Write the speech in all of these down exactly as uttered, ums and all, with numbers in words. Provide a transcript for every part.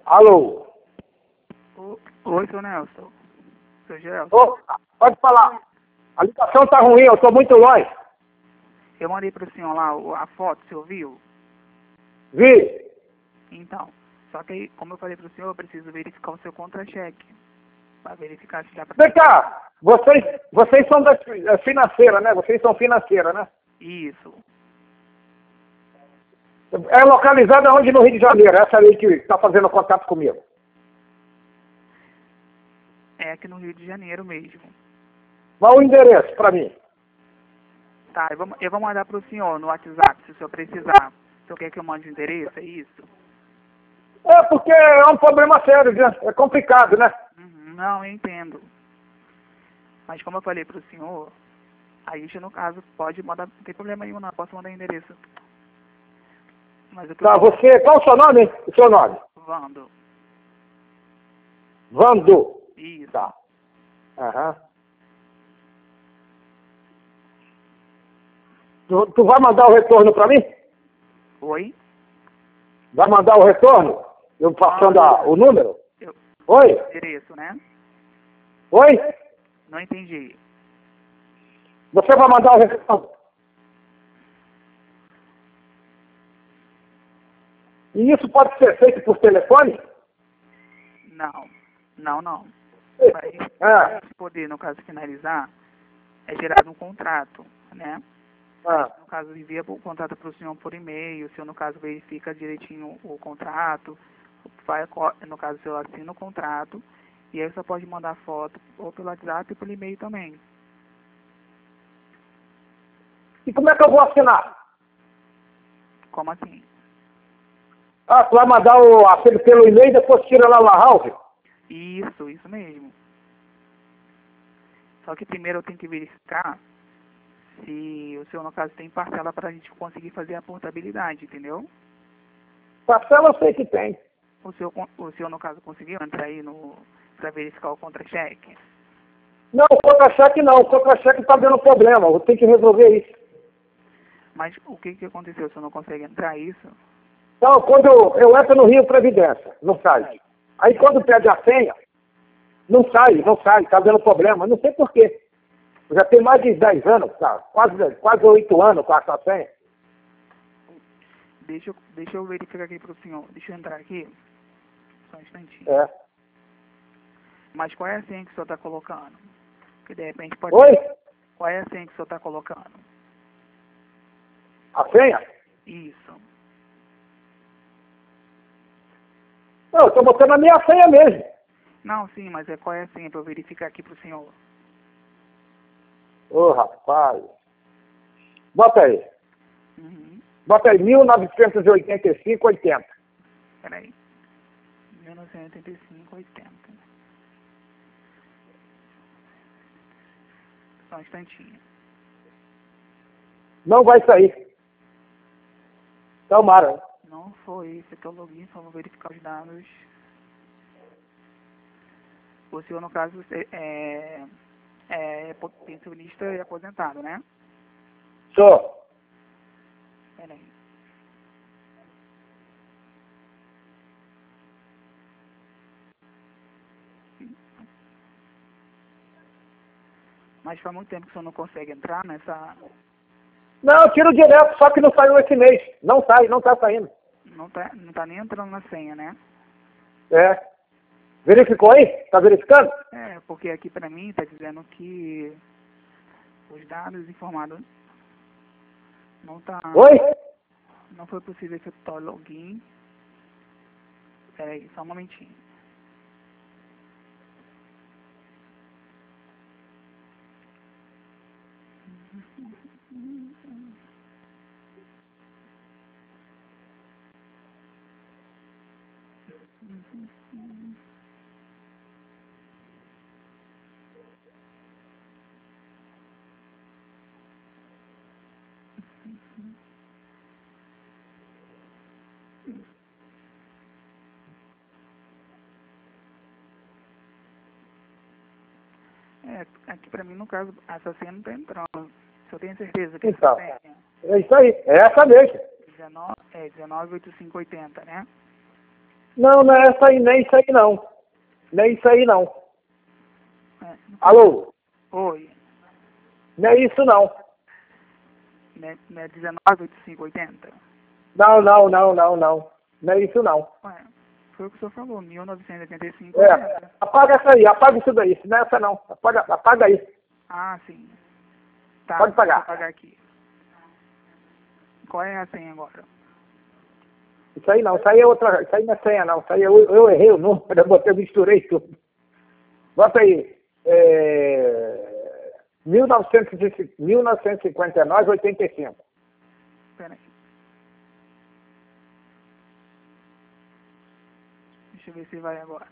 Alô? O- Oi, seu Nelson. Seu Gelson. Ô, pode falar. A ligação tá ruim, eu tô muito longe. Eu mandei pro senhor lá o- a foto, o senhor viu? Vi. Então, só que aí, como eu falei pro senhor, eu preciso verificar o seu contra-cheque. Pra verificar se dá pra... Vem cá, vocês, vocês são da fi- financeira, né? Vocês são financeira, né? Isso. É localizada onde no Rio de Janeiro? Essa aí que está fazendo contato comigo. É aqui no Rio de Janeiro mesmo. Qual o endereço para mim? Tá, eu vou, eu vou mandar pro senhor no WhatsApp, se o senhor precisar. O senhor quer que eu mande o endereço, é isso? É porque é um problema sério, né? É complicado, né? Uhum, não, eu entendo. Mas como eu falei pro senhor, a gente, no caso, pode mandar, não tem problema nenhum, não, eu posso mandar o endereço. Mas o que Tá, eu você, qual o seu nome? O seu nome? Vando. Vando. Isso. Tá. Aham. Tu, tu vai mandar o retorno para mim? Oi? Vai mandar o retorno? Eu passando a- o número? Eu, Oi? endereço, né? Oi? Não entendi. Você vai mandar o retorno? E isso pode ser feito por telefone? Não. Não, não. É. Para poder, no caso, finalizar, é gerado um contrato, né? Ah. No caso, envia o contrato para o senhor por e-mail, o senhor, no caso, verifica direitinho o contrato, vai, no caso, o senhor assina o contrato, e aí você pode mandar foto ou pelo WhatsApp e pelo e-mail também. E como é que eu vou assinar? Como assim? Ah, tu vai mandar o assino pelo e-mail e depois tira lá na house? Isso, isso mesmo. Só que primeiro eu tenho que verificar se o senhor, no caso, tem parcela para a gente conseguir fazer a portabilidade, entendeu? Parcela eu sei que tem. O senhor, con- o senhor no caso, conseguiu entrar aí no para verificar o contra-cheque? Não, o contra-cheque não. O contra-cheque está dando problema. Eu tenho que resolver isso. Mas o que que aconteceu? O senhor não consegue entrar isso? Então, quando eu, eu entro no Rio Previdência, no site. Aí quando pede a senha, não sai, não sai, está dando problema. Não sei por quê. Eu já tenho mais de dez anos, tá? Quase, quase oito anos com essa senha. Deixa eu, deixa eu verificar aqui para o senhor. Deixa eu entrar aqui. Só um instantinho. É. Mas qual é a senha que o senhor está colocando? Que de repente pode... Oi? Qual é a senha que o senhor está colocando? A senha? Isso. Não, eu estou botando a minha senha mesmo. Não, sim, mas é qual é a senha para eu verificar aqui para o senhor? Ô, rapaz. Bota aí. Uhum. Bota aí, mil novecentos e oitenta e cinco, oitenta. Peraí. mil novecentos e oitenta e cinco, oitenta. Só um instantinho. Não vai sair. Tomara. Não foi esse aqui é o login, só vou verificar os dados. O senhor, no caso, é, é pensionista e aposentado, né? Sou. Peraí. Mas faz muito tempo que o senhor não consegue entrar nessa... Não, eu tiro direto, só que não saiu esse mês. Não sai, não está saindo. Não tá, não tá nem entrando na senha, né? É. Verificou aí? Está verificando? É, porque aqui pra mim tá dizendo que os dados informados não tá... Oi? Não foi possível efetuar o login. Peraí, só um momentinho. É, aqui pra mim, no caso, essa senha não tá entrando. Se eu tenho certeza que Então. essa senha É isso aí. É essa mesmo. dezenove, é dezenove oitenta e cinco oitenta, né? Não, não é essa aí, nem isso aí não. Nem isso aí não. É, não foi- Alô? Oi. Não é isso não. Não é, não é dezenove, oitenta e cinco, oitenta? Não, não, não, não, não. Não é isso não. Ué, foi o que o senhor falou, mil novecentos e oitenta e cinco, É, oitenta. apaga essa aí, apaga isso daí. Não é essa não. Apaga, apaga aí. Ah, sim. Tá, Pode pagar. deixa eu pagar aqui. Qual é a senha agora? Isso aí não, isso aí é outra, isso aí não é senha não. Isso aí eu, eu errei o número, eu botei, eu misturei tudo. Bota aí. É, mil novecentos e cinquenta e nove, oitenta e cinco. Pera aí. Deixa eu ver se vai agora.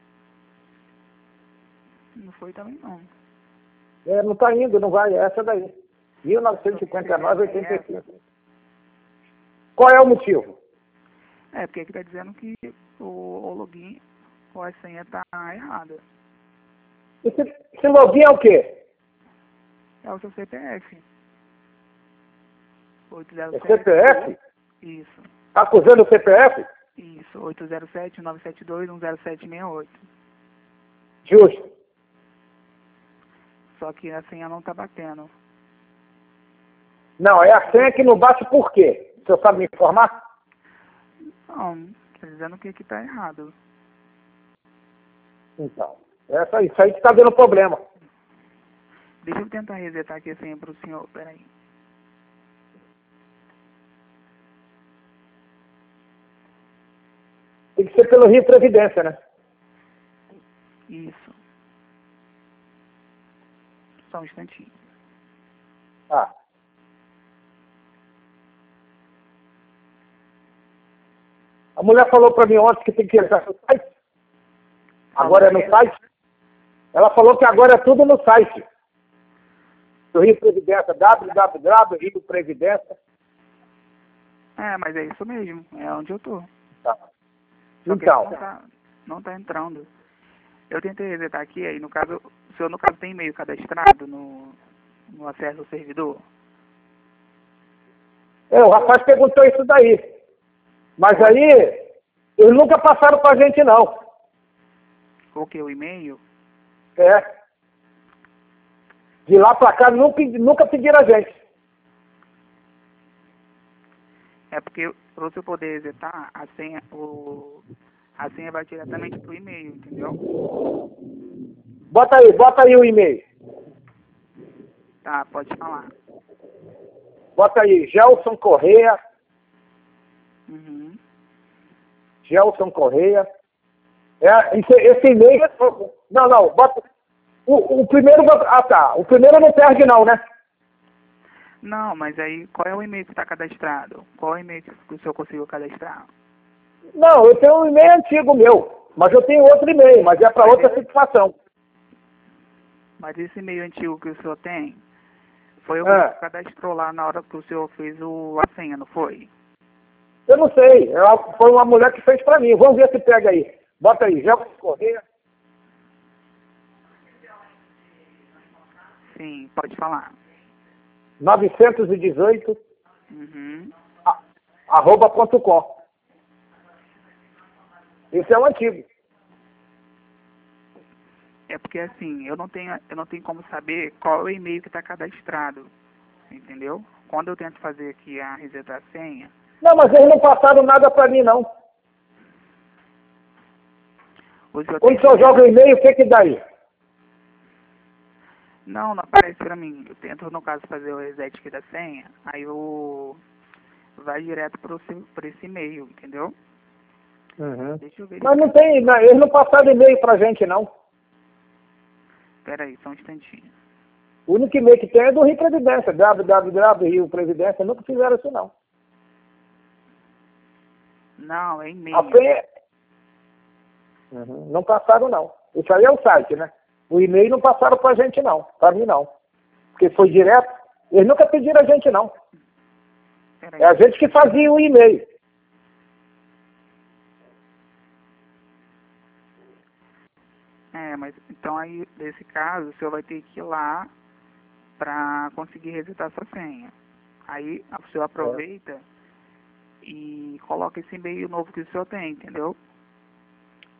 Não foi também não. É, não está indo, não vai, é essa daí. mil novecentos e cinquenta e nove, oitenta e cinco. Qual é o motivo? É, porque aqui tá dizendo que o, o login ou a senha tá errada. Esse, esse login é o quê? É o seu C P F. É C P F? Isso. Está acusando o C P F? Isso. oito zero sete, nove sete dois, um zero sete seis oito. Justo. Só que a senha não tá batendo. Não, é a senha que não bate por quê? O senhor sabe me informar? Não, tá dizendo que aqui tá errado. Então, essa, isso aí que está dando problema. Deixa eu tentar resetar aqui a senha pro senhor. Pera aí. Tem que ser pelo Rio Previdência, né? Isso. Só um instantinho. Ah. A mulher falou para mim ontem que tem que entrar no site. Agora é no site. Ela falou que agora é tudo no site. Do Rio Previdência, w w w ponto rio previdência. É, mas é isso mesmo. É onde eu tô. Tá. Só que Então, não tá, não tá entrando. Eu tentei resetar aqui, aí no caso, o senhor no caso tem e-mail cadastrado no, no acesso ao servidor? é, o rapaz perguntou isso daí. Mas aí, eles nunca passaram para a gente, não. O que? O e-mail? É. De lá para cá, nunca, nunca pediram a gente. É porque para você poder resetar, a senha, o, a senha vai diretamente pro e-mail, entendeu? Bota aí, bota aí o e-mail. Tá, pode falar. Bota aí, Gelson Correia. Uhum. Gelson Correia. É, esse, esse e-mail... Não, não, bota... O, o primeiro... Ah, tá. O primeiro não perde, não, né? Não, mas aí, qual é o e-mail que está cadastrado? Qual é o e-mail que o senhor conseguiu cadastrar? Não, eu tenho um e-mail antigo meu. Mas eu tenho outro e-mail, mas é para outra situação. Mas esse e-mail antigo que o senhor tem, foi o É. que cadastrou lá na hora que o senhor fez o, a senha, não foi? Eu não sei. Ela, foi uma mulher que fez para mim. Vamos ver se pega aí. Bota aí, Gelson Correia. Sim, pode falar. novecentos e dezoito, Uhum. a- arroba ponto com. Esse é o antigo. É porque assim, eu não tenho, eu não tenho como saber qual é o e-mail que está cadastrado, entendeu? Quando eu tento fazer aqui a resetar a senha, Não, mas eles não passaram nada para mim, não. o senhor Quando tem... o senhor joga o e-mail, o que que dá aí? Não, não aparece pra mim. Eu tento, no caso, fazer o reset aqui da senha, aí eu vai direto para esse e-mail, entendeu? Uhum. Deixa eu ver. Mas não tem, não, eles não passaram e-mail pra gente, não. Pera aí, só um instantinho. O único e-mail que tem é do Rio Previdência, w w w ponto rio previdência, nunca fizeram isso, não. Não, é e-mail. A senha... Uhum. Não passaram, não. Isso aí é o site, né? O e-mail não passaram pra gente, não. Pra mim, não. Porque foi direto. Eles nunca pediram a gente, não. Pera É a aí. gente que fazia o e-mail. É, mas então aí, nesse caso, o senhor vai ter que ir lá pra conseguir resetar sua senha. Aí o senhor aproveita e coloca esse e-mail novo que o senhor tem, entendeu?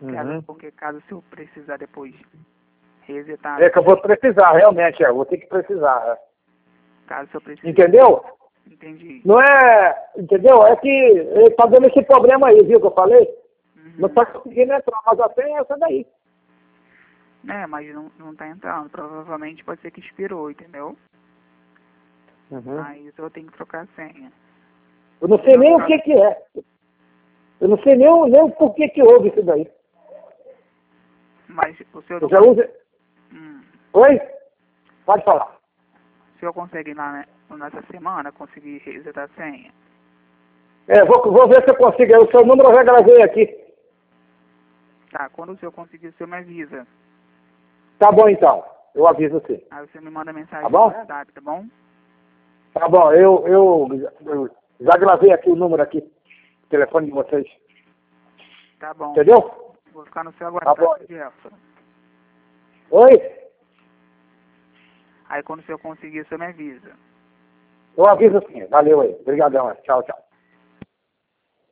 Uhum. Porque caso o senhor precisar depois resetar... É que eu vou precisar, realmente, é, eu vou ter que precisar. É. Caso o senhor precise... Entendeu? Entendi. Não é, entendeu? É que ele tá dando esse problema aí, viu, que eu falei? Uhum. Não tá conseguindo entrar, mas a senha é essa daí. É, mas não, não tá entrando. Provavelmente pode ser que expirou, entendeu? Uhum. Aí eu tenho que trocar a senha. Eu não sei nem o que que é. Eu não sei nem, o- nem o porquê que houve isso daí. Mas o senhor Eu não... já uso... Hum. Oi? Pode falar. O senhor consegue lá, né, nessa semana conseguir resetar a senha? É, vou, vou ver se eu consigo. O seu número eu já gravei aqui. Tá, quando o senhor conseguir, o senhor me avisa. Tá bom, então. Eu aviso você. Aí você me manda mensagem Tá bom? no WhatsApp, tá bom? Tá bom, eu, eu, eu já gravei aqui o número aqui. O telefone de vocês. Tá bom. Entendeu? Vou ficar no seu Tá bom. aguardado, Jefferson. Oi? Aí quando o senhor conseguir, o senhor me avisa. Eu aviso sim. Valeu aí. Obrigadão. Tchau, tchau.